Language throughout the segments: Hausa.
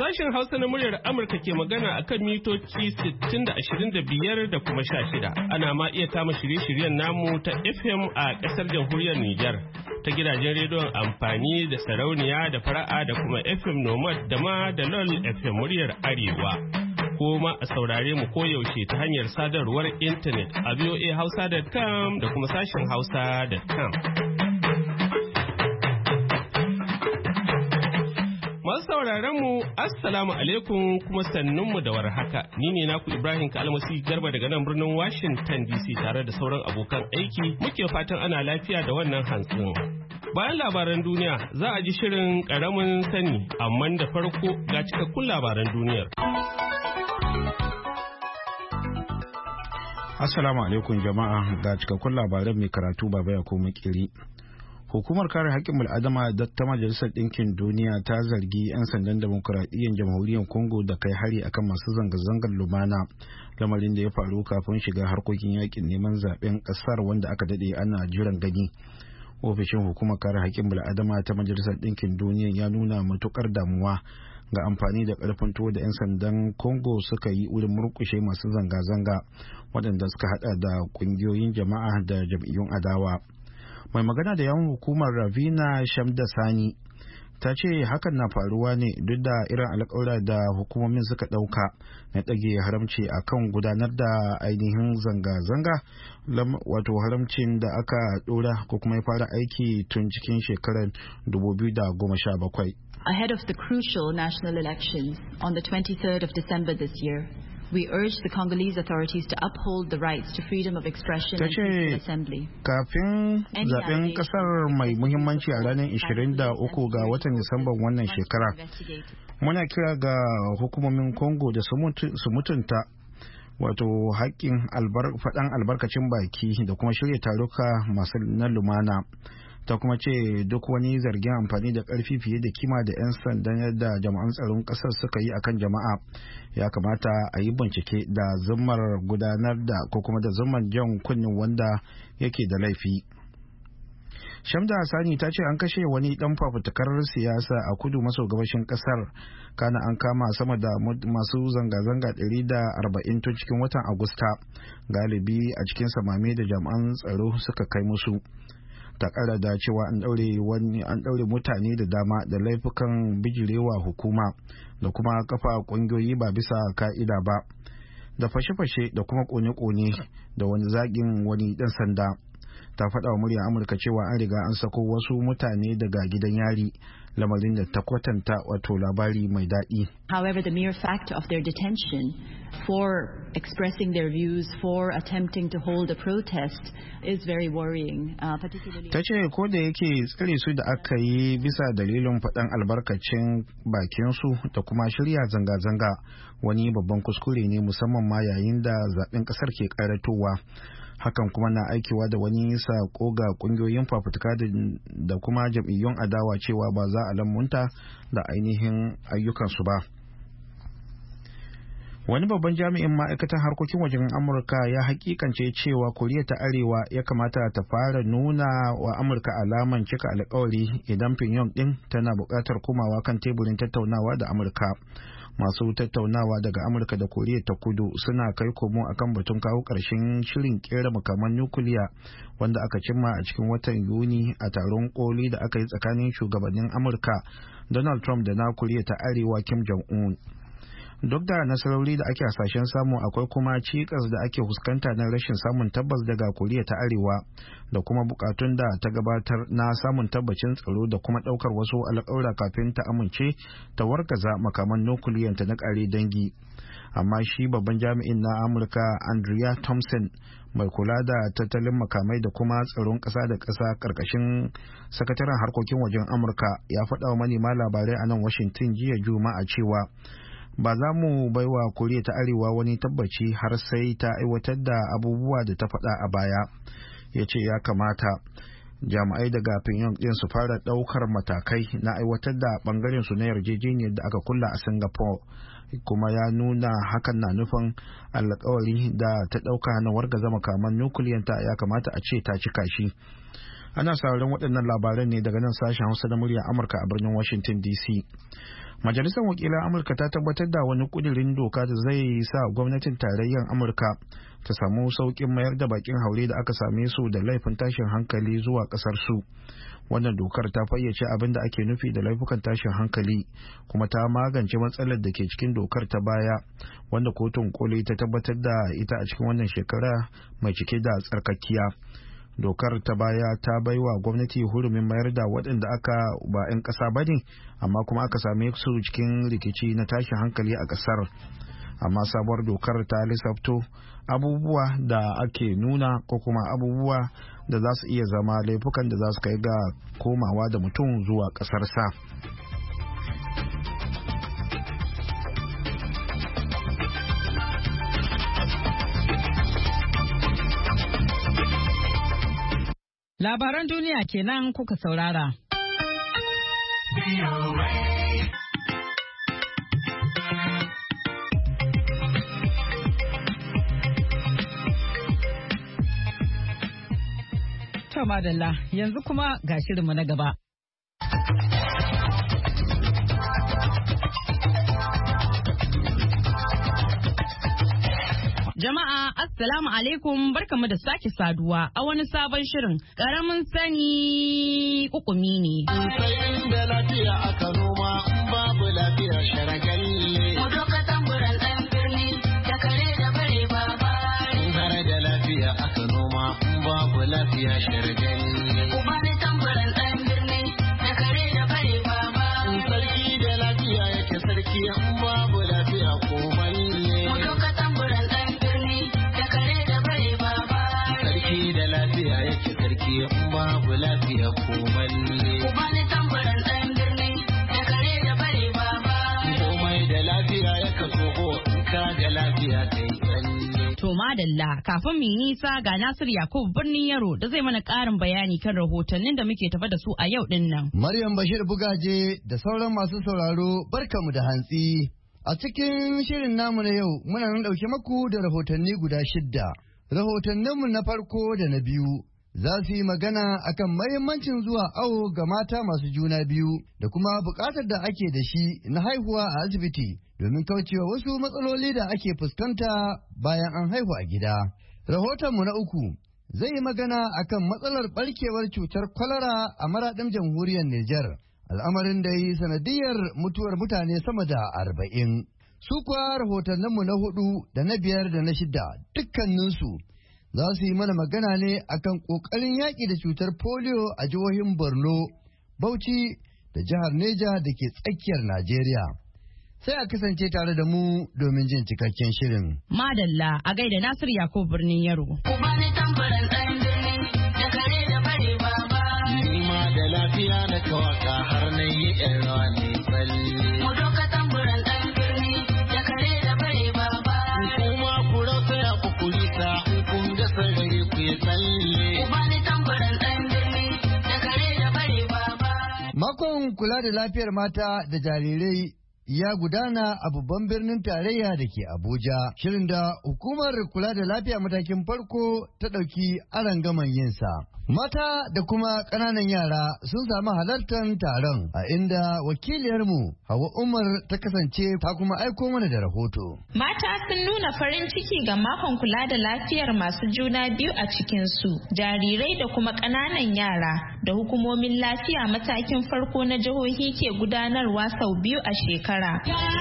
Sashen Hausa na muryar Amurka ke magana a kan mitoci 60 da 25 da kuma 16. Ana ma iya kama shirye-shiryen namu ta FM a ƙasar jamhuriyar Nijar ta gidajen rediyon amfani da sarauniya da fara'a da kuma FM Nomad da ma da LOL FM muryar Arewa. Ko ma a saurare mu koyaushe ta hanyar sadarwar intanet a voahausa.com da kuma sashen hausa.com. Masu sauraron mu assalamu alaikum kuma sannunmu da warhaka. Ni ne naku Ibrahim Kalmasi Garba daga nan birnin Washington DC tare da sauran abokan aiki muke fatan ana lafiya da wannan hantsin. Bayan labaran duniya za a ji shirin karamin sani amma da farko ga cikakkun labaran duniyar. Assalamu alaikum jama'a, ga cikakkun labaran mai karatu baba ya koma kiri. Hukumar kare haƙƙin bil'adama ta Majalisar Ɗinkin Duniya ta zargi 'yan sandan demokuraɗiyyar jamhuriyar Congo da kai hari akan masu zanga-zangar lumana, lamarin da ya faru kafin shiga harkokin yaƙin neman zaɓen ƙasar wanda aka daɗe ana jiran gani. Ofishin hukumar kare haƙƙin bil'adama ta Majalisar Ɗinkin Duniya ya nuna matuƙar damuwa ga amfani da ƙarfin tuwo da 'yan sandan Congo suka yi wurin murƙushe masu zanga-zanga waɗanda suka haɗa da ƙungiyoyin jama'a da jam'iyyun adawa. Mai magana da yawan hukumar Ravina Shamdasani ta ce hakan na faruwa ne duk da irin alƙawura da hukumomin suka ɗauka na ɗage haramci a kan gudanar da ainihin zanga-zanga, wato haramcin da aka ɗora ko kuma ya fara aiki tun cikin shekarar 2017. Ahead of the crucial national elections on the 23rd of December this year, we urge the Congolese authorities to uphold the rights to freedom of expression and peaceful assembly. Kafin zaben kasar mai muhimmanci a ranar 23 ga watan Disamban wannan shekara, muna kira ga hukumomin Congo da su mutunta wato haƙƙin faɗan albarkacin baki da kuma shirya taruka masu na lumana. Ta kuma ce duk wani zargin amfani da ƙarfi fiye da kima da 'yan sandan yadda jama'an tsaron ƙasar suka yi akan jama'a ya kamata a yi bincike da zummar gudanar da ko kuma da zummar jan kunnen wanda yake da laifi. Shamda Hassani ta ce an kashe wani dan fafutukar siyasa a kudu maso gabashin kasar, kana an kama sama da masu zanga-zanga 140 tun cikin watan Agusta, galibi a cikin samame da jami'an tsaro suka kai musu. Ta kara da cewa an daure mutane da dama da laifukan bijirewa hukuma da kuma kafa kungiyoyi ba bisa ka'ida ba, da fashe-fashe da kuma kone-kone da wani zagin wani dan sanda. Ta faɗa wa muryar Amurka cewa an riga an sako wasu mutane daga gidan yari, lamarin da ta kwatanta wato labari mai daɗi. However, the mere fact of their detention for expressing their views, for attempting to hold a protest is very worrying. Ta ce ko da yake tsare su da aka yi bisa dalilin faɗan albarkacin bakinsu da kuma shirya zanga-zanga wani babban kuskure ne, musamman ma yayin da zaɓen ƙasar ke ƙaratowa. Hakan kuma na aikewa da wani sako ga kungiyoyin fafutuka da kuma jam'iyyun adawa cewa ba za a lamunta da ainihin ayyukansu ba. Wani babban jami'in ma'aikatan harkokin wajen Amurka ya hakikance cewa Koriya ta Arewa ya kamata ta fara nuna wa Amurka alaman cika alkawari idan Pyongyang din tana buƙatar komawa kan teburin tattaunawa da Amurka. Masu tattaunawa daga Amurka da Koriya ta Kudu suna kai komo akan batun kawo ƙarshen shirin kera makaman nukiliya wanda aka cimma a cikin watan Yuni a taron koli da aka yi tsakanin shugabannin Amurka Donald Trump da na Koriya ta Arewa Kim Jong-un. Duk da nasarori da ake hasashen samu, akwai kuma cikas da ake fuskanta na rashin samun tabbas daga Koriya ta Arewa da kuma bukatun da ta gabatar na samun tabbacin tsaro da kuma daukar wasu alƙawura kafin ta amince ta wargaza makaman nukiliyanta na ƙare dangi. Amma shi babban jami'in na Amurka Andrea Thompson mai kula da tattalin makamai da kuma tsaron ƙasa da ƙasa ƙarƙashin sakataren harkokin wajen Amurka ya faɗa wa manema labarai a nan Washington jiya Juma'a cewa ba za mu baiwa Koriya ta Arewa wani tabbaci har sai ta aiwatar da abubuwa da ta faɗa a baya. Ya ce ya kamata jami'ai daga Pyongyang din su fara ɗaukar matakai na aiwatar da ɓangaren su na yarjejeniyar da aka kulla a Singapore, kuma ya nuna hakan na nufin alkawari da ta ɗauka na wargaza makaman nukiliyanta ya kamata a ce ta cika shi. Ana sauraron waɗannan labaran ne daga nan sashen Hausa na muryar Amurka a birnin Washington DC. Majalisar Wakilan Amurka ta tabbatar da wani kudirin doka da zai sa gwamnatin tarayyar Amurka ta samu sauƙin mayar da bakin haure da aka same su da laifin tashin hankali zuwa ƙasar su. Wannan dokar ta fayyace abin da ake nufi da laifukan tashin hankali kuma ta magance matsalar da ke cikin dokar ta baya wanda kotun koli ta tabbatar da ita a cikin wannan shekara mai cike da tsarkakiya. Dokar ta baya ta baiwa gwamnati hurumin mayar da waɗanda aka ba 'yan ƙasa ba ne amma kuma aka same su cikin rikici na tashin hankali a ƙasar. Amma sabuwar dokar ta lissafto abubuwa da ake nuna ko kuma abubuwa da za su iya zama laifukan da za su kai ga komawa da mutum zuwa ƙasarsa. Labaran duniya kenan kuka saurara. To madalla, yanzu kuma ga shirinmu na gaba. Jama'a assalamu alaikum barkamu da sake saduwa a wani sabon shirin karamin sani kukumi ne. Sai da lafiya aka noma babu lafiya sharagalli. Mu doka tamburan ɗan birni da kare da bare baba. Har da lafiya aka noma babu lafiya sharagalli. Ku bani tamburan ɗan birni da kare da bare baba. Sarki da lafiya yake sarki babu lafiya ko balle. Mu doka tamburan ɗan yake sarki babu lafiya ko malle. Ku bani tambaran ɗan birni da kare da bare baba. Komai da lafiya ya kaso in ka da lafiya kai tsalle. To madalla kafin mu yi nisa ga Nasir Yakubu birnin Yaro da zai mana ƙarin bayani kan rahotannin da muke tafa da su a yau din nan. Maryam Bashir Bugaje da sauran masu sauraro barkamu da hantsi. A cikin shirin namu na yau muna nan ɗauke maku da rahotanni guda 6. Rahotanninmu na farko da na biyu za su yi magana akan mahimmancin zuwa awo ga mata masu juna biyu da kuma buƙatar da ake da shi na haihuwa a asibiti domin kaucewa wasu matsaloli da ake fuskanta bayan an haihu a gida. Rahotonmu na uku zai yi magana akan matsalar ɓarkewar cutar kwalara a maraɗin jamhuriyar Nijar, al'amarin da yi sanadiyar mutuwar mutane sama da 40. Su kuwa rahotanninmu na 4 da na 5 da na 6 dukkaninsu za su yi mana magana ne akan ƙoƙarin yaƙi da cutar polio a jihohin Borno, Bauchi da jihar Neja da ke tsakiyar Najeriya. Sai a kasance tare da mu domin jin cikakken shirin. Madalla a gaida Nasir Yakubu birnin Yaro. Ku bani tambaran ɗan birni da kare da bare baba. Ni ma da lafiya na kawaka har na yi ƴan rawa ne tsalle. Mu doka tambaran ɗan birni da kare da bare baba. Kuma ku rasa ya kukurita in kun ga sarari ku yi tsalle. Ku bani tambaran ɗan birni da kare da bare baba. Makon kula da lafiyar mata da jarirai ya gudana a babban birnin tarayya da ke Abuja. Shirin da hukumar kula da lafiya matakin farko ta ɗauki arangaman yinsa. Mata da kuma ƙananan yara sun samu halartar taron a inda wakiliyarmu Hawa Umar ta kasance ta kuma aiko mana da rahoto. Mata sun nuna farin ciki ga makon kula da lafiyar masu juna biyu a cikinsu, jarirai da kuma ƙananan yara da hukumomin lafiya matakin farko na jihohi ke gudanarwa sau 2 a shekara.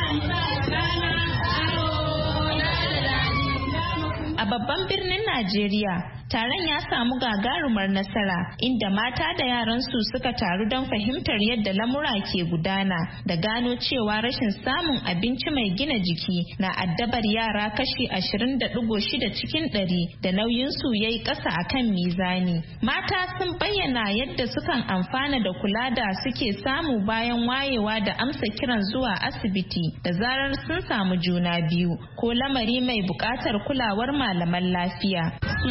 A babban birnin Najeriya, taron ya samu gagarumar nasara inda mata da yaransu suka taru don fahimtar yadda lamura ke gudana da gano cewa rashin samun abinci mai gina jiki na addabar yara kashi 20.6 cikin 100 da nauyinsu ya yi ƙasa a kan mizani. Mata sun bayyana yadda sukan amfana da kula da suke samu bayan wayewa da amsa kiran zuwa asibiti da zarar sun samu juna biyu ko lamari mai buƙatar kulawar malaman lafiya. Sunana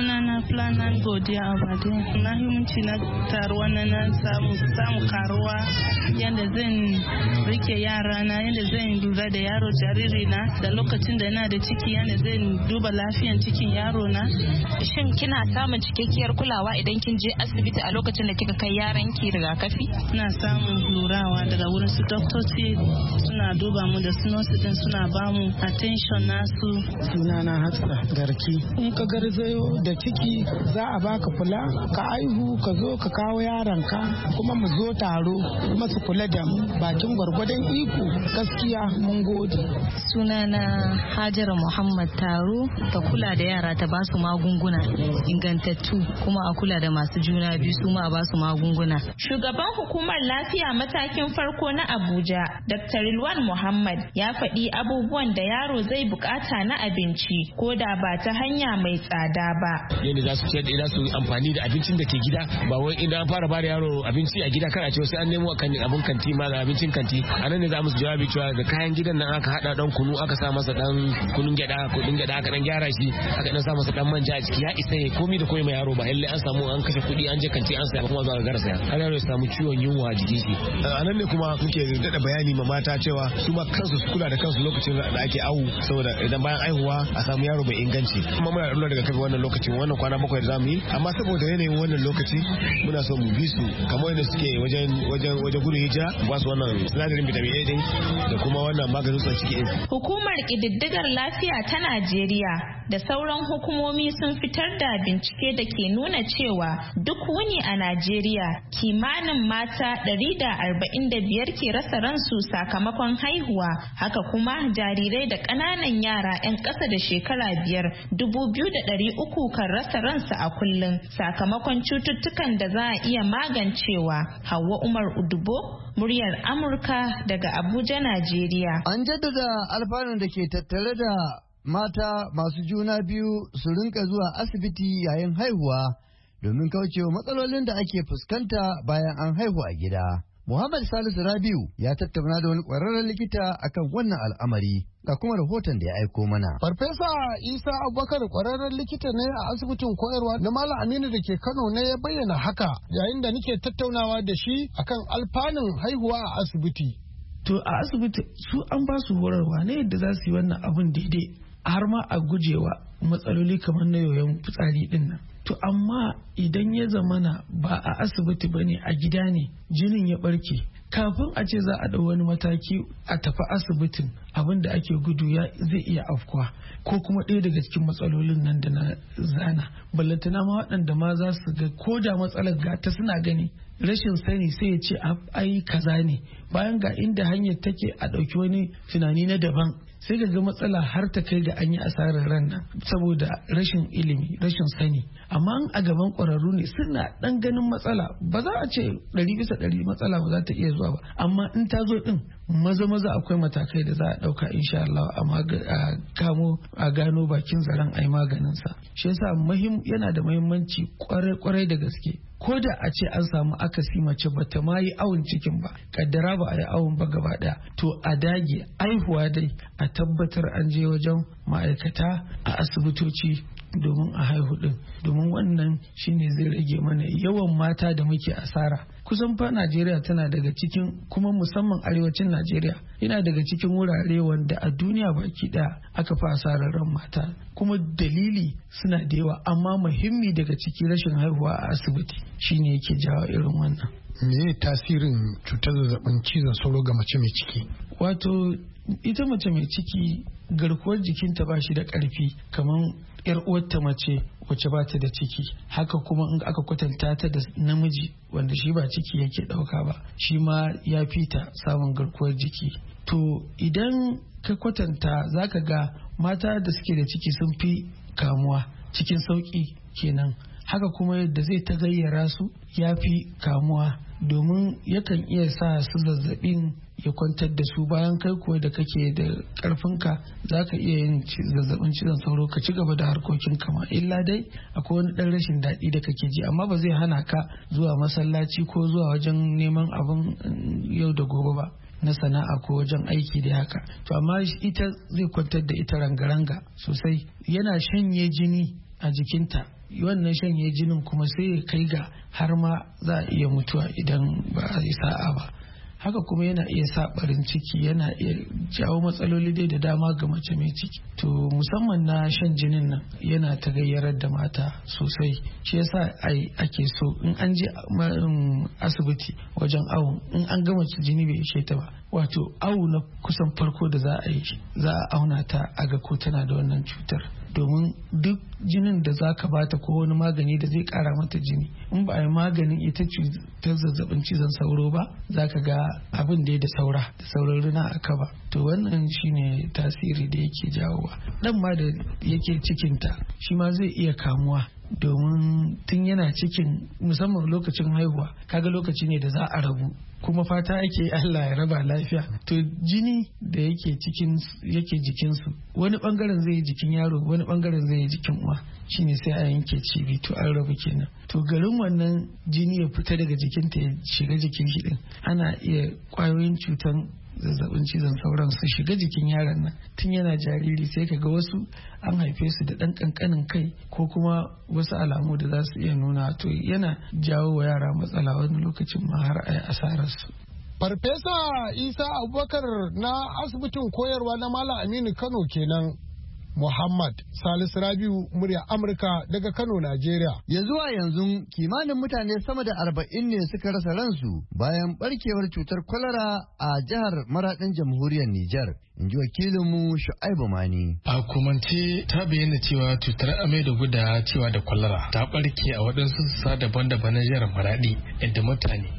Planan Godiya Abade. Mahimmanci na taruwa na samu karuwa yadda zan rike yara na, yadda zan lura da yaro jariri na da lokacin da yana da ciki, yadda zan duba lafiyan cikin yaro na. Shin kina samun cikakkiyar kulawa idan kin je asibiti a lokacin da kika kai yaran ki rigakafi? Ina samun lurawa daga wurin su doktoci, suna duba mu da su nurse din, suna ba mu attention nasu. Sunana Hafsa Garki. In ka garzayo da ciki za a baka kula, ka aihu ka zo ka kawo yaranka kuma mu zo taro kuma su kula da mu bakin gwargwadon iko. Gaskiya mun gode. Sunana Hajara Muhammad Taro, ta kula da yara ta ba su magunguna ingantattu kuma a kula da masu juna biyu su ma a ba su magunguna. Shugaban hukumar lafiya matakin farko na Abuja, Dr. Rilwan Muhammad ya faɗi abubuwan da yaro zai bukata na abinci ko da ba ta hanya mai tsada ba. Yadda za su ce da su amfani da abincin da ke gida, ba wai idan an fara ba da yaro abinci a gida kar a ce sai an nemo abin kanti ma da abincin kanti. A nan ne za mu jawabi cewa da kayan gidan nan aka hada dan kunu, aka sa masa dan kunun gyada aka dan gyara shi, aka dan sa masa dan manja a ciki, ya isa ya komi da koyi mai yaro, ba lalle an samu an kashe kuɗi an je kanti an saya kuma zuwa gara saya. Har yaro ya samu ciwon yunwa a jikin shi. A nan ne kuma muke dada bayani ma mata cewa su ma kansu su kula da kansu lokacin da ake awu, saboda idan bayan aihuwa a samu yaro mai inganci. Kuma muna da daga kafi wannan lokacin, wannan kwana 7 da zamu yi, amma saboda yanayin wannan lokaci muna so mu bi su kamar yadda suke wajen gudun hijira, ba su wannan sinadarin vitamin A din da kuma wannan maganin sa ciki. Hukumar ƙididdigar lafiya ta Najeriya da sauran hukumomi sun fitar da bincike da ke nuna cewa duk wuni a Najeriya kimanin mata 145 ke rasa ransu sakamakon haihuwa. Haka kuma jarirai da ƙananan yara 'yan ƙasa da shekara 5 2,300 kan rasa ransu a kullum sakamakon cututtukan da za a iya magancewa. Hauwa Umar Udubo, muryar Amurka daga Abuja, Najeriya. An jaddada alfanun da ke tattare da mata masu juna biyu su rinka zuwa asibiti yayin haihuwa domin kaucewa matsalolin da ake fuskanta bayan an haihu a gida. Muhammad Salisu Rabiu ya tattauna da wani ƙwararren likita akan wannan al'amari ga kuma rahoton da ya aiko mana. Farfesa Isa Abubakar ƙwararren likita ne a asibitin koyarwa na Malam Aminu da ke Kano ne ya bayyana haka yayin da nake tattaunawa da shi akan alfanun haihuwa a asibiti. To a asibiti su an ba su horarwa ne yadda za su yi wannan abun daidai har ma a gujewa matsaloli kamar na yoyon fitsari din nan. To amma idan ya zamana ba a asibiti bane, a gida ne jinin ya barke, kafin a ce za a ɗau wani mataki a tafi asibitin, abin da ake gudu zai iya afkuwa ko kuma ɗaya daga cikin matsalolin nan da na zana. Ballantana ma waɗanda ma za su ga ko da matsalar gata suna gani, rashin sani sai ya ce ai kaza ne, bayan ga inda hanyar take a ɗauki wani tunani na daban, sai ga matsala har ta kai ga an yi asarar ran nan saboda rashin ilimi, rashin sani. Amma a gaban ƙwararru ne suna ɗan ganin matsala, ba za a ce 100% matsala ba za ta iya zuwa ba, amma in ta zo ɗin maza akwai matakai da za a ɗauka insha Allah a gano bakin zaren a yi maganinsa. Shi yasa yana da muhimmanci kwarai da gaske. Ko da a ce an samu akasi mace ba ta ma yi awon cikin ba, kaddara ba a yi awon ba gaba daya, to a dage aihuwa dai a tabbatar an je wajen ma'aikata a asibitoci domin a haihu din, domin wannan shine zai rage mana yawan mata da muke asara. Kusan fa Najeriya tana daga cikin, kuma musamman arewacin Najeriya yana daga cikin wurare wanda a duniya baki daya aka fi asarar ran mata, kuma dalili suna da yawa, amma muhimmi daga ciki rashin haihuwa a asibiti shine yake jawo irin wannan. Me tasirin cutar zazzabin cizon sauro ga mace mai ciki? Wato ita mace mai ciki garkuwar jikinta ba shi da ƙarfi kamar yar uwarta mace wacce ba ta da ciki. Haka kuma in aka kwatanta ta da namiji wanda shi ba ciki yake ɗauka ba, shi ma ya fita samun garkuwar jiki. To idan ka kwatanta zaka ga mata da suke da ciki sun fi kamuwa cikin sauƙi kenan. Haka kuma yadda zai ta gayyara su ya fi kamuwa, domin yakan iya sa su zazzabin ya kwantar da su, bayan kai kuwa da kake da karfinka za ka iya yin zazzabin cizon sauro ka ci gaba da harkokin kama, illa dai akwai wani ɗan rashin daɗi da kake ji, amma ba zai hana ka zuwa masallaci ko zuwa wajen neman abin yau da gobe ba na sana'a ko wajen aiki da haka. To amma ita zai kwantar da ita ranga-ranga sosai, yana shanye jini a jikinta wannan shanye jinin kuma sai ya kai ga har ma za a iya mutuwa idan ba a yi sa'a ba. Haka kuma yana iya sa barin ciki, yana iya jawo matsaloli dai da dama ga mace mai ciki. To musamman na shan jinin nan yana ta gayyarar da mata sosai, shi yasa ake so in an je asibiti wajen awo, in an gama jini bai ishe ta ba, wato awo na kusan farko da za a auna ta a ga ko tana da wannan cutar, domin duk jinin da za ka bata ko wani magani da zai kara mata jini, in ba a yi maganin ita ta zazzabin cizon sauro ba, za ka ga abin da ya da sauran rina a kaba. To wannan shine tasiri da yake jawowa. Dan ma da yake cikinta shi ma zai iya kamuwa, domin tun yana cikin, musamman lokacin haihuwa, kaga lokaci ne da za a rabu, kuma fata ake Allah ya raba lafiya. To jini da yake jikinsu, wani bangaren zai yi jikin yaro, wani bangaren zai yi jikin uwa, shine sai a yanke cibi, to an rabu kenan. To garin wannan jini ya fita daga jikinta ya shiga jikin shi din, ana iya kwayoyin cutan zazzabin cizon sauran su shiga jikin yaron nan tun yana jariri, sai ka ga wasu an haife su da ɗan ƙanƙanin kai ko kuma wasu alamu da za su iya nuna, to yana jawo wa yara matsala wani lokacin ma har a yi asararsu. Farfesa Isa Abubakar na asibitin koyarwa na Malam Aminu Kano kenan. Muhammad Salisu Rabiu, murya Amurka daga Kano, Najeriya. Ya zuwa yanzu kimanin mutane sama da 40 ne suka rasa ransu bayan barkewar cutar kwalara a jihar Maradin Jamhuriyar Nijar. In ji wakilinmu Shu'aibu Mani. A hukumance ta bayyana cewa cutar amai da gudawa cewa da kwalara ta barke a waɗansu sassa daban-daban na jihar Maradi, inda mutane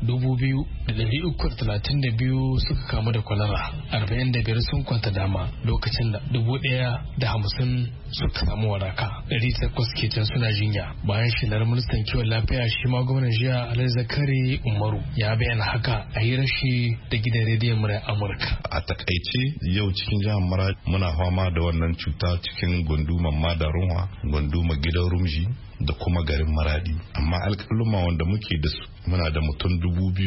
2,332 suka kamu da kwalara, 45 sun kwanta dama, lokacin da 1,050 suka samu waraka, 800 ke can suna jinya. Bayan shilar ministan kiwon lafiya, shi ma gwamnan jiya Alhaji Zakari Umaru ya bayyana haka a hirar shi da gidan rediyon muryar Amurka. A takaice yau cikin jihar Maradi muna fama da wannan cuta cikin gunduman Madarunwa, gunduma gidan Rumji da kuma garin Maradi. Amma alƙaluma wanda muke da su, muna da mutum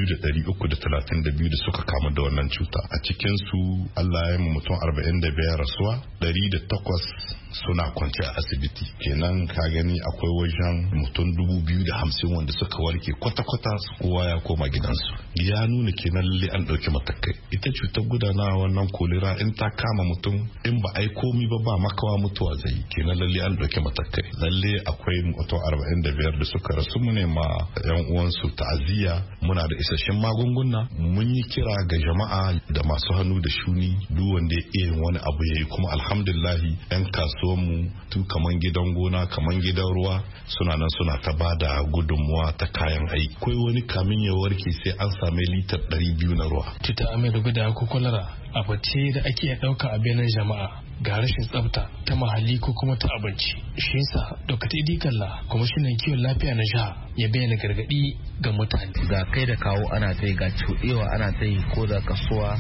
2,332 da suka kamu da wannan cuta. A cikin su Allah ya yi mutum 45 rasuwa, 108 suna kwance a asibiti. Kenan ka gani akwai wajen mutum 250 wanda suka warke kwata-kwata, kowa ya koma gidansu. Ya nuna kenan lalle an ɗauki matakai. Ita cutar gudana wannan kolera in ta kama mutum, in ba ai komi ba makawa mutuwa zai. Kenan lalle an ɗauki matakai. Lalle akwai mutum 45 da suka rasu. Mu ne ma yan uwansu ta'aziyya. Muna da isasshen magunguna. Mun yi kira ga jama'a da masu hannu da shuni, duk wanda ya iya wani abu yayi. Kuma alhamdulillahi yan kasuwanmu tu kaman gidan gona, kaman gidan ruwa, suna nan suna ta bada gudunmuwa ta kayan aiki. Akwai wani kamin ya warke sai an same litar 200 na ruwa. Cutar amai da gudawa ko kwalara abu ce da ake ɗauka a benin jama'a ga rashin tsafta ta mahalli ko kuma ta abinci. Shi yasa Dr. Idi Kalla, kwamishinan kiwon lafiya na jiha, ya bayyana gargaɗi ga mutane. Ga kai da kawo ana ta yi, ga cuɗewa ana ta yi, ko da kasuwa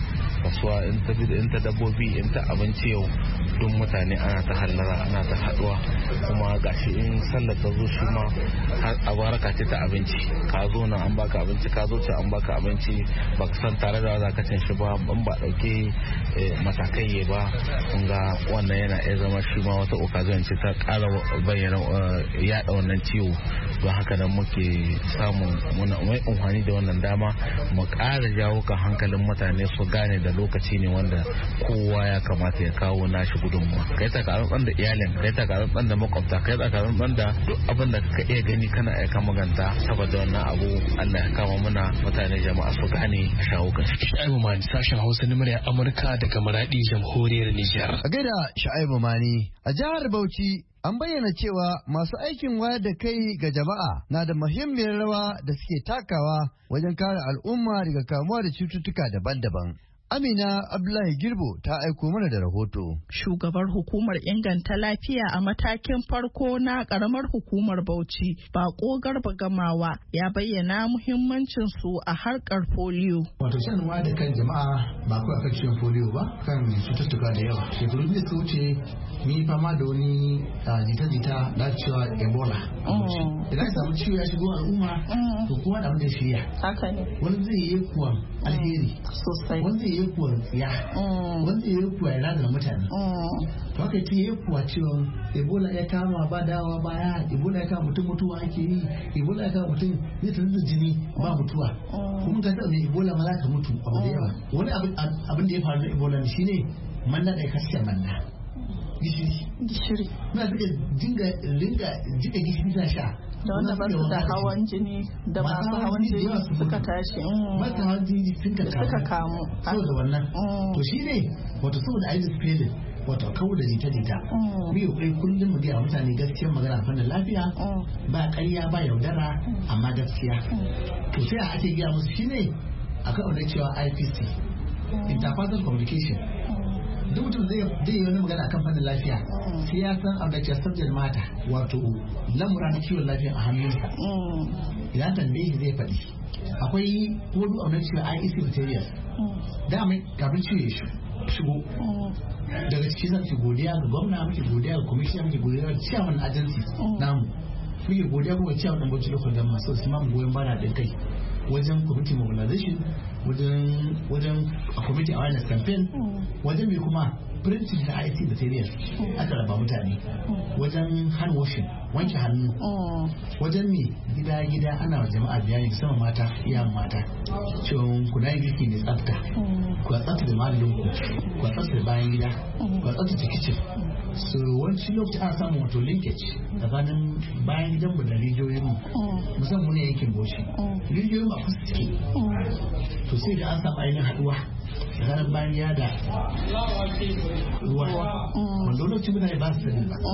in ta dabbobi, in ta abinci, yau duk mutane ana ta hallara, ana ta haɗuwa. Kuma gashi in sallar ta zo shi ma har a baraka ce ta abinci, ka zo nan an baka abinci, ka zo ce an baka abinci, baka san tare da za ka cin shi ba, ban ba ɗauke matakai ba. Kun ga wannan yana iya zama shi ma wata occasion ce ta ƙara bayyana yaɗa wannan ciwo. Don haka nan muke samun mai amfani da wannan dama mu ƙara jawo kan hankalin mutane su gane da lokaci ne wanda kowa ya kamata ya kawo nashi gudunmuwa. Kai takarar ɗan da iyalin, kai takarar ɗan da makwabta, kai takarar ɗan da duk abin da ka iya gani kana aika maganta. Saboda wannan abu Allah ya kama muna mutane, jama'a su gane a shawo kan shi. Sha'ibu Mani, sashen Hausa na murya Amurka daga Maradi, Jamhuriyar Nijar. A gaida Sha'ibu Mani, a jihar Bauchi an bayyana cewa masu aikin wayar da kai ga jama'a na da muhimmiyar rawa da suke takawa wajen kare al'umma daga kamuwa da cututtuka daban-daban. Amina Abdullahi Girbo ta aiko mana da rahoto. Shugabar hukumar inganta lafiya a matakin farko na karamar hukumar Bauchi, Bako Garba Gamawa, ya bayyana muhimmancin su a harkar polio. Wato shan waya da kan jama'a ba kawai akan ciwon polio ba, kan cututtuka da yawa. Shekaru biyu suka wuce mun yi fama da wani jita-jita da cewa Ebola. Idan ka samu ciwo ya shigo al'umma, to kuma da abin da ya shirya. Haka ne. Wani zai yi kuwa alheri. Sosai. Wani zai yi kuwa tsiya wanda ya kuwa ya rada mutane to haka ta yi kuwa cewa ebola ya kama ba dawa baya, ebola ya kama mutum mutuwa ake yi, ebola ya kama mutum ya tafi da jini ba mutuwa kuma ta taɓa ebola ma za ka mutu abu da yawa. Wani abin da ya faru da ebola shine manna da ya kashe manna gishiri na suka ringa jika gishiri ta sha da wanda ba su da hawan jini da masu hawan jini suka tashi masu hawan jini suka kamu saboda wannan to shi ne wato saboda ainihin spelling wato kawo da jita-jita mu yi kai kullum mu gaya mutane gaskiyar magana fannin lafiya ba ƙarya ba yaudara amma gaskiya to sai a ake gaya musu shine akan wanda cewa IPC interpersonal communication duk mutum zai yi wani magana akan fannin lafiya sai ya san abu da ke subject matter wato lamura na kiwon lafiya a hannunsa idan tambaye shi zai faɗi akwai wani abu na cewa IEC material da mai kafin ciwo ya shigo daga ciki zan ce godiya ga gwamna, muke godiya ga commissioner, muke godiya ga chairman agency namu, muke godiya ga chairman dan bauchi local government so su ma mu goyon bana din kai wajen committee mobilization, wajen committee awareness campaign, wajen mai kuma printing da IC material aka raba mutane, wajen hand washing wanke hannu, wajen mai gida ana wa jama'a bayani musamman mata, iyayen mata cewa ku na yi girki mai tsafta, ku tsafta da mahallinku, ku tsafta da bayan gida, ku tsafta da kitchen. So wancan lokaci ana samun wato linkage tsakanin bayan gidan mu da rijiyoyin mu musamman ne yankin Bauchi rijiyoyin mu a kusa suke to sai da an samu ainihin haduwa tsakanin bayan gida da ruwa wanda lokaci mutane ba su sani ba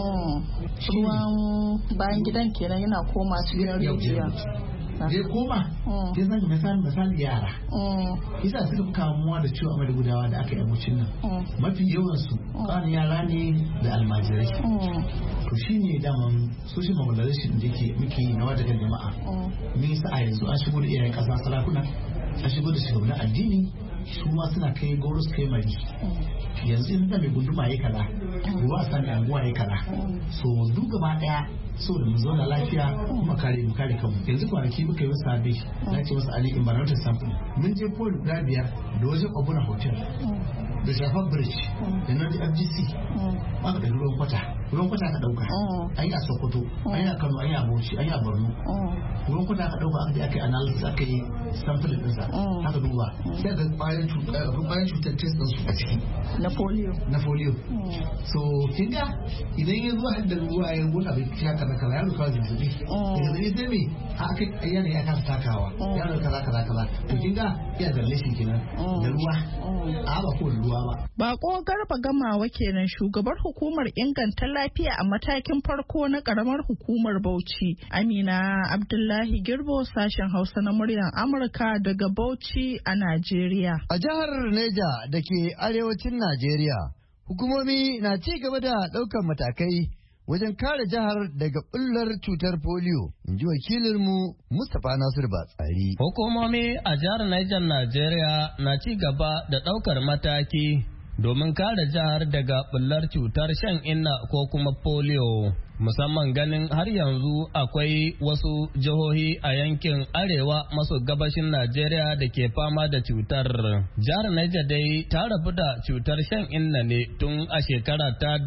ruwan bayan gidan kenan yana koma cikin rijiya zai koma ya zanga misali yara isa suka fi kamuwa da ciwo amai gudawa da aka yi abincin nan mafi yawansu ƙarin yara ne da almajirai to shi ne daman social mobilization da ke muke yi na wata kan jama'a mun sa a yanzu an shigo da iyayen ƙasa sarakuna an shigo da shugabannin addini su ma suna kai goro su kai mari yanzu in da mai gunduma ya kala ruwa sani anguwa ya kala so duk gaba daya so da mu zauna lafiya kuma mu kare kanmu yanzu kwanaki muka yi wasu abe na ce wasu ali environmental sample mun je pole guda biyar da wajen obuna hotel da shafar bridge da na FGC aka da ruwan kwata ka dauka an yi a Sokoto an yi a Kano an yi a Bauchi an yi a Borno ruwan kwata aka dauka aka yi analysis aka yi sample ɗinsa aka duba sai ga bayan cutar test ɗin su a ciki na polio so kinga idan ya zuwa da ruwa ya ruwa bai shaka na kaza yaro kawai zazzabi zazzabi sai me aka yana ya kasa takawa yaro kaza to kinga ya zalle shi kenan da ruwa a ba ko ruwa ba. Bako Garba Gamawa kenan shugabar hukumar inganta lafiya a matakin farko na karamar hukumar Bauchi. Amina Abdullahi Girbo sashen Hausa na muryar Amurka daga Bauchi a Najeriya. A jihar Neja da ke arewacin Najeriya, hukumomi na ci gaba da ɗaukar matakai wajen kare jihar daga bullar cutar polio, in ji wakilinmu Mustapha Nasir Batsari. Hukumomi a jihar Niger Najeriya na ci gaba da ɗaukar mataki domin kare jihar daga bullar cutar shan inna ko kuma polio. Musamman ganin har yanzu akwai wasu jihohi a yankin arewa maso gabashin Najeriya da ke fama da cutar. Jihar Niger dai ta rabu da cutar shan inna ne tun a shekara ta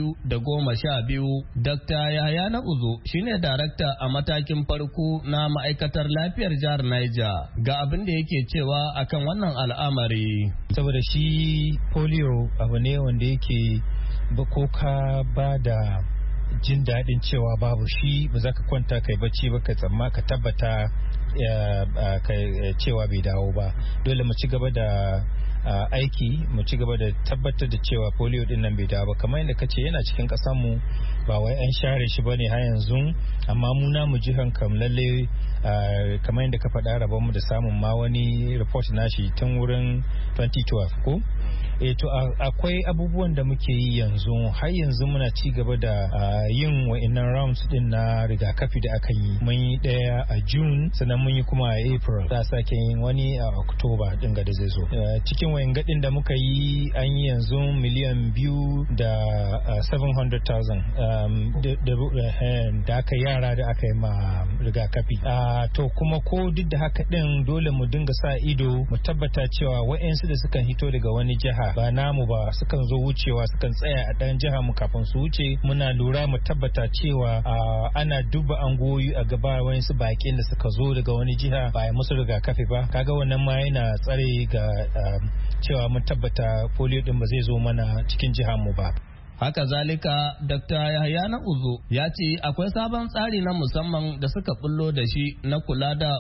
2012. Dr. Yahaya na Uzo shine darakta a matakin farko na ma'aikatar lafiyar jihar Niger. Ga abin da yake cewa akan wannan al'amari. Saboda shi polio abu ne wanda yake ko ka ba da jin daɗin cewa babu shi ba za ka kwanta kai bacci ba ka tsamma ka tabbata cewa bai dawo ba. Dole mu ci gaba da aiki mu ci gaba da tabbatar da cewa polio din nan bai dawo ba. Kamar yadda kace yana cikin ƙasar mu ba wai an share shi bane har yanzu, amma mu na mu jihan kam lalle kamar yadda ka faɗa rabon mu da samun ma wani report nashi tun wurin 2012 ko to akwai abubuwan da muke yi yanzu, har yanzu muna ci gaba da yin wa'annan rounds din na rigakafi da aka yi. Mun yi daya a June, sannan mun yi kuma a April, za a sake yin wani a October din ga da zai zo. Cikin wayan gadin da muka yi an yi yanzu 2,700,000 da aka yara da aka yi ma rigakafi. To kuma ko duk da haka din dole mu dinga sa ido mu tabbata cewa wa'yansu da sukan hito daga wani jiha ba namu ba sukan zo wucewa sukan tsaya a ɗan jiha mu kafin su wuce. Muna lura mu tabbata cewa ana duba angoyi a gaba wa'yansu baƙin da suka zo daga wani jiha ba ya musu rigakafi ba. Kaga wannan ma yana tsare ga cewa mun tabbata polio din ba zai zo mana cikin jihar mu ba. Haka zalika, Dr. Yahaya na Uzo ya ce akwai sabon tsari na musamman da suka bullo da shi na kula da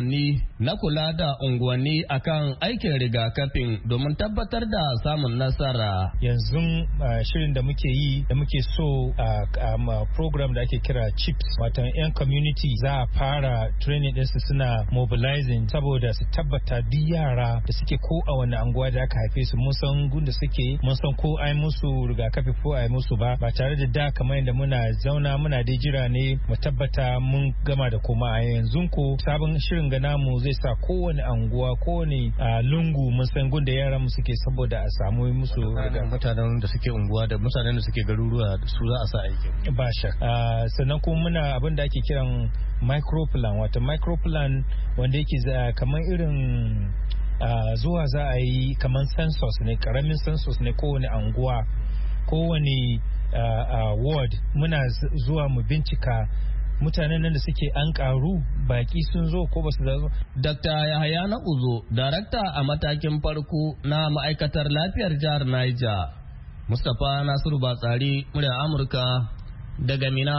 unguwanni akan aikin rigakafin domin tabbatar da samun nasara. Yanzu shirin da muke yi da muke so program da ake kira CHIPS, wato yan community za a fara training ɗinsu suna mobilizing saboda su tabbata duk yara da suke ko a wani anguwa da aka haife su mun san gunda suke, mun san ko ai musu rigakafi ko a yi musu ba tare da kamar yadda muna zauna muna dai jira ne mu tabbata mun gama da kuma a yanzu ko sabon shirin ga namu zai sa kowane anguwa kowane lungu mun san gunda yaran mu suke saboda a samu musu mutanen da suke unguwa da mutanen da suke garuruwa su za a sa aiki ba shakka. Sannan kuma muna abin da ake kiran microplan, wato microplan wanda yake kamar irin zuwa za a yi kamar census ne, karamin census ne kowane anguwa kowane ward muna zuwa mu bincika mutanen nan da suke an karu baki sun zo ko ba su zo. Dr. Yahaya na Uzo, darakta a matakin farko na ma'aikatar lafiyar jihar Niger. Mustapha Nasiru Batsari, murya Amurka daga Mina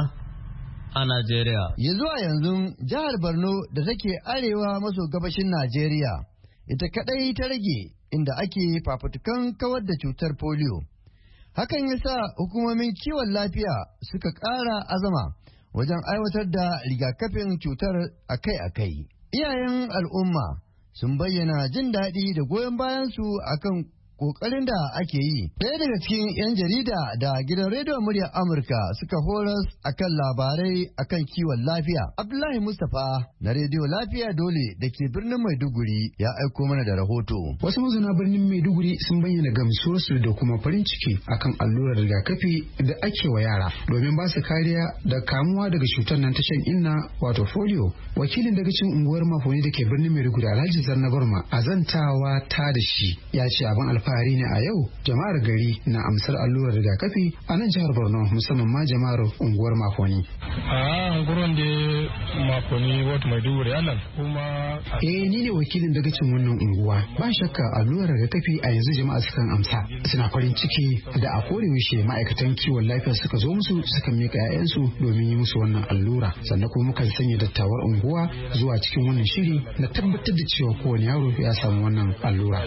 a Najeriya. Ya zuwa yanzu jihar Borno da take arewa maso gabashin Najeriya ita kadai ta rage inda ake fafutukan kawar da cutar polio. Hakan ya sa hukumomin kiwon lafiya suka ƙara azama wajen aiwatar da rigakafin cutar akai-akai. Iyayen al'umma sun bayyana jin daɗi da goyon bayansu akan ƙoƙarin da ake yi. Ɗaya daga cikin 'yan jarida da gidan rediyon muryar Amurka suka horas akan labarai akan kiwon lafiya. Abdullahi Mustapha na rediyo Lafiya Dole da ke birnin Maiduguri ya aiko mana da rahoto. Wasu mazauna birnin Maiduguri sun bayyana gamsuwarsu da kuma farin ciki akan allurar rigakafi da ake wa yara domin ba su kariya da kamuwa daga cutar nan ta shan inna wato polio. Wakilin daga cikin unguwar Mafoni da ke birnin Maiduguri Alhaji Zanna Barma azantawa ta da shi ya ce abin alfahari ne a yau jama'ar gari na amsar allurar rigakafi a nan jihar Borno musamman ma jama'ar unguwar Mafoni. Unguwar da Mafoni wata Maiduguri anan kuma ni ne wakilin daga cikin wannan unguwa. Ba shakka allurar rigakafi a yanzu jama'a sukan amsa suna farin ciki da a kore yaushe ma'aikatan kiwon lafiya suka zo musu suka mika 'ya'yansu domin yi musu wannan allura sannan kuma mukan sanya dattawar unguwa zuwa cikin wannan shiri na tabbatar da cewa kowane yaro ya samu wannan allura.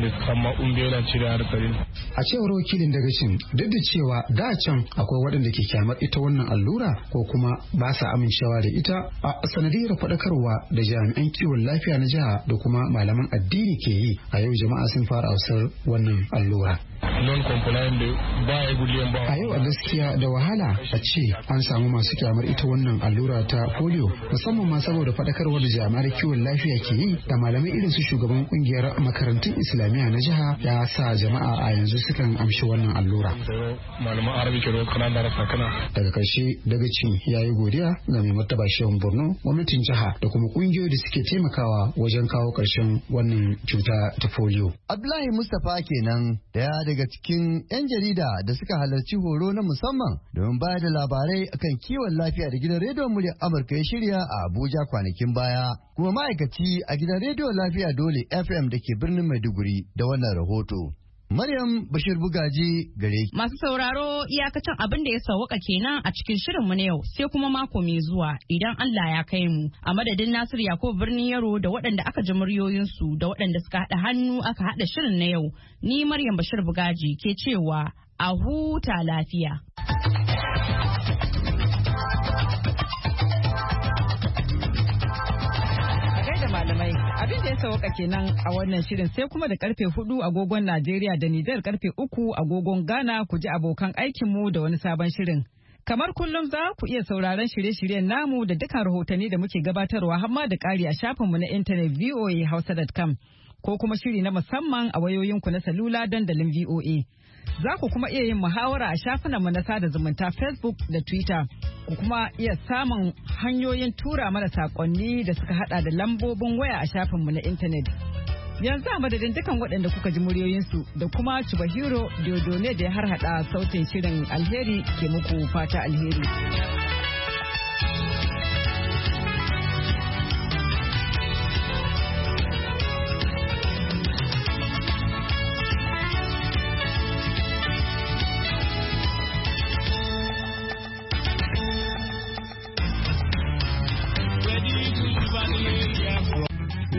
A cewar wakilin dagacin duk da cewa da can akwai waɗanda ke kyamar ita wannan allura ko kuma ba sa amincewa da ita a sanadiyar faɗakarwa da jami'an kiwon lafiya na jiha da kuma malaman addini ke yi a yau jama'a sun fara ausar wannan allura. A yau a gaskiya da wahala a ce an samu masu kyamar ita wannan allura ta polio musamman ma saboda faɗakarwar da jami'ar kiwon lafiya ke yi da malamai irin su shugaban kungiyar makarantun islamiyya na jiha ya sa jama'a a yanzu sukan amshi wannan allura. Daga karshe dagacin ya yi godiya ga mai martaba shehun Borno, gwamnatin jiha da kuma kungiyoyi da suke taimakawa wajen kawo karshen wannan cuta ta polio. Abdullahi Mustapha kenan daya daga cikin 'yan jarida da suka halarci horo na musamman domin bayar da labarai akan kiwon lafiya da gidan rediyon muryar Amurka ya shirya a Abuja kwanakin baya. Kuma ma'aikaci a gidan rediyon Lafiya Dole FM da ke birnin Maiduguri da wannan rahoto. Maryam Bashir Bugaji gare ki. Masu sauraro iyakacin abin da ya sauwaka kenan a cikin shirinmu na yau sai kuma mako mai zuwa idan Allah ya kai mu. A madadin Nasir Yakubu birnin Yaro da waɗanda aka ji muryoyinsu da waɗanda suka haɗa hannu aka haɗa shirin na yau. Ni Maryam Bashir Bugaji ke cewa a huta lafiya. A gaida malamai. Abin da ya sauka kenan a wannan shirin sai kuma da karfe 4 agogon Najeriya da Nijar karfe 3 agogon Ghana ku ji abokan aikinmu da wani sabon shirin. Kamar kullum za ku iya sauraron shirye-shiryen namu da dukkan rahotanni da muke gabatarwa hamma da ƙari a shafinmu na intanet voahausa.com ko kuma shiri na musamman a wayoyinku na salula dandalin VOA. Za ku kuma iya yin muhawara a shafinanmu na sada zumunta Facebook da Twitter. Ku kuma iya samun hanyoyin tura mana saƙonni da suka hada da lambobin waya a shafinmu na intanet. Yanzu a madadin dukan waɗanda kuka ji muryoyinsu da kuma Chubahiro Diodone da ya harhaɗa sautin shirin alheri ke muku fata alheri.